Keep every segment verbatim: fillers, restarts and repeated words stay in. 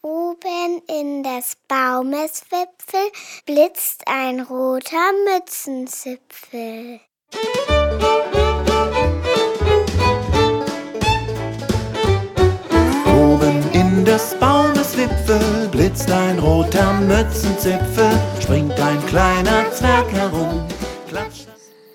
Oben in des Baumes Wipfel blitzt ein roter Mützenzipfel. Oben in des Baumes Wipfel blitzt ein roter Mützenzipfel, springt ein kleiner Zwerg herum, klatscht.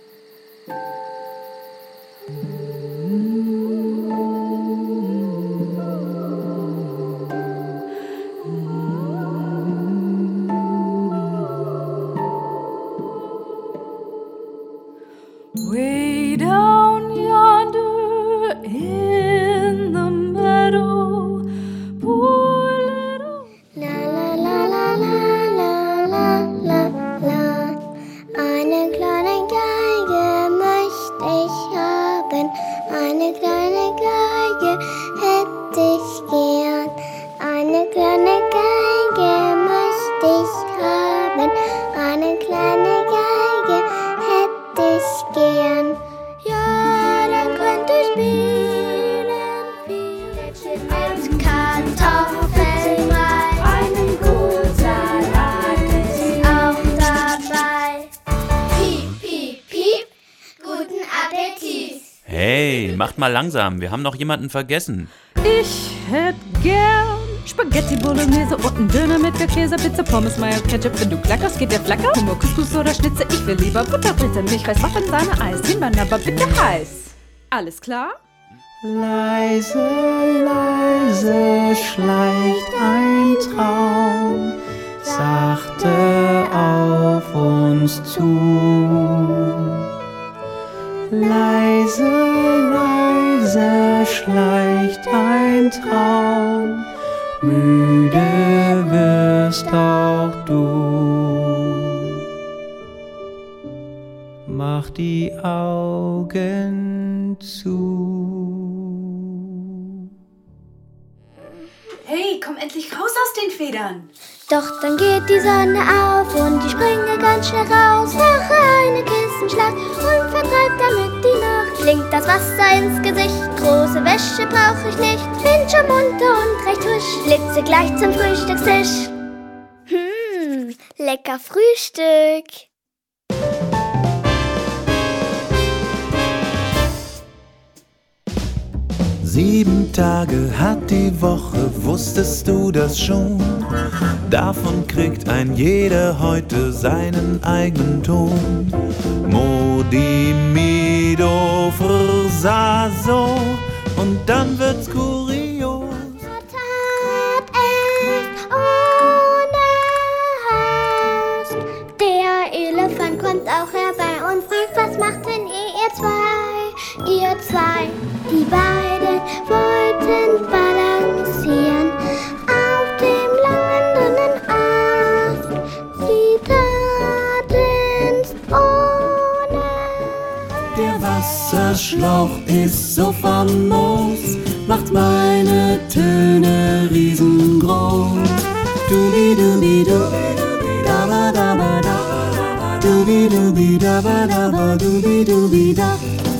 Way down yonder in the meadow, poor little. La la la la la la la la la. Eine kleine Geige möchte ich haben, eine kleine Geige hätte ich gern. Eine kleine Geige möchte ich haben, eine kleine Geige hätte ich gern. Ja, dann könnte ich spielen, viel mit Kartoffeln, einen Gutsalat ist auch dabei. Piep, piep, piep, guten Appetit. Hey, macht mal langsam, wir haben noch jemanden vergessen. Ich hätt gern Spaghetti Bolognese und einen Döner mit Käse, Pizza, Pommes, Mayo, Ketchup. Wenn du klackerst, geht der Flacker. Hummer, Couscous oder Schnitzel. Ich will lieber Butter, Brezel, Milchreis, Waffeln, Sahne, Eis. Hinwein, aber bitte heiß. Alles klar? Leise, leise schleicht ein Traum sachte auf uns zu. Leise, leise schleicht ein Traum, müde wirst auch du. Mach die Augen zu. Hey, komm endlich raus aus den Federn. Doch dann geht die Sonne auf und ich springe ganz schnell raus, mache eine Kissenschlacht und vertreibt damit die Nacht. Klingt das Wasser ins Gesicht, große Wäsche brauch ich nicht, bin schon munter und recht frisch, flitze gleich zum Frühstückstisch. Hm, lecker Frühstück. Sieben Tage hat die Woche, wusstest du das schon? Davon kriegt ein jeder heute seinen eigenen Ton. Modi, mi, do, fr, sa, so, und dann wird's kurios. Tat ist ohne Hast. Der Elefant kommt auch herbei und fragt, was macht denn ihr zwei? Ihr zwei, die beiden wollten balancieren auf dem langen, dünnen Ast. Sie taten's ohne. Der Wasserschlauch ist so famos, macht meine Töne riesengroß. Dubi-dubi-du, da-ba-da-ba-da, dubi-dubi-da-ba-da-ba, dubi-dubi-da.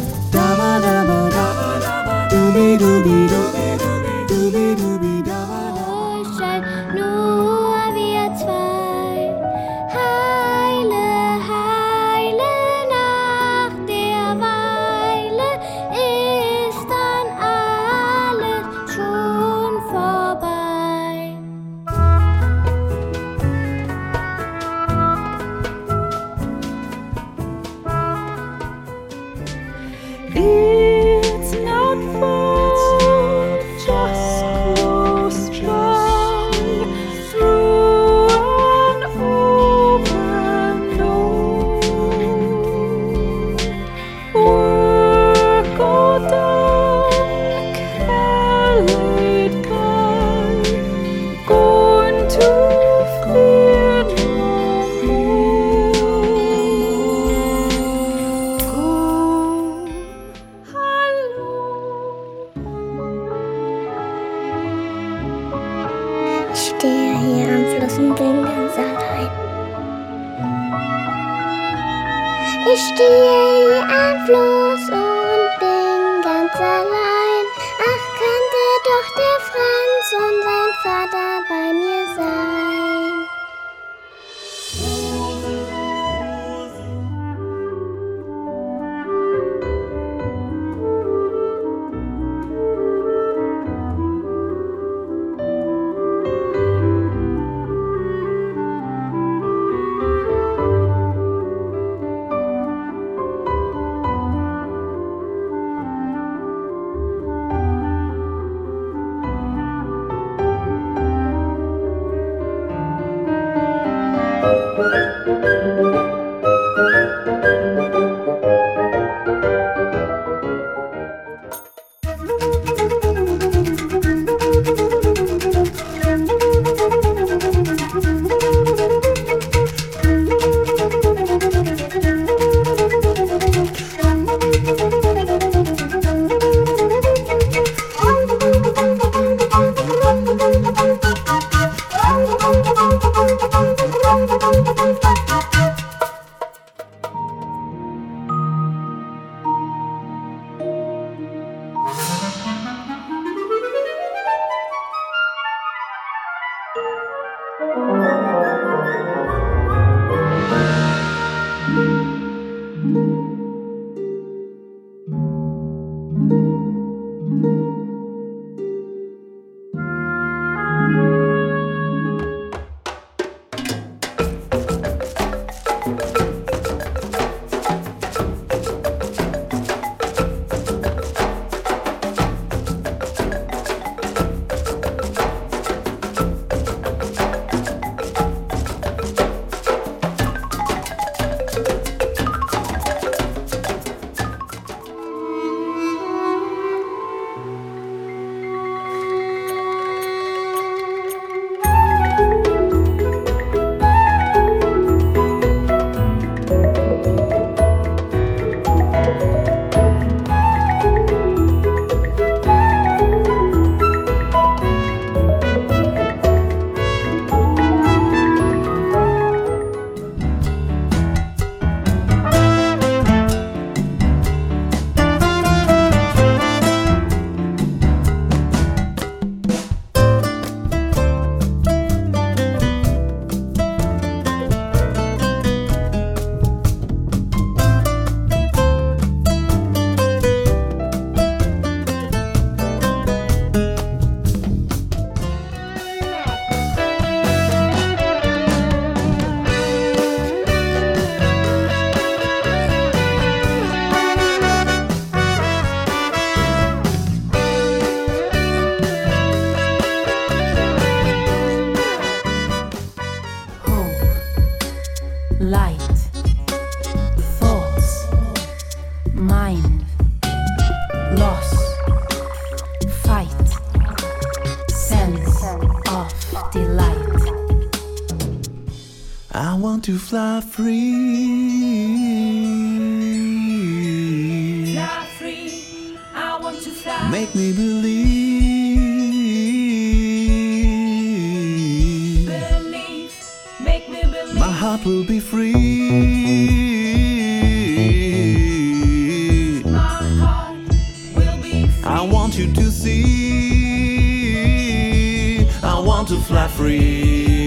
Ruhig seid nur wir zwei. Heile, heile nach der Weile ist dann alles schon vorbei. It's not far, just close by, through an open door. Work all done, carried by, going to fear no more. Go. Ich stehe hier am Fluss und bin ganz allein. Ich stehe hier am Fluss und bin ganz allein. Ach, könnte doch der Franz und sein Vater bei I want to fly free. Fly free. I want to fly. Make me believe. Believe. Make me believe. My heart will be free. My heart will be free. I want you to see. I want to fly free.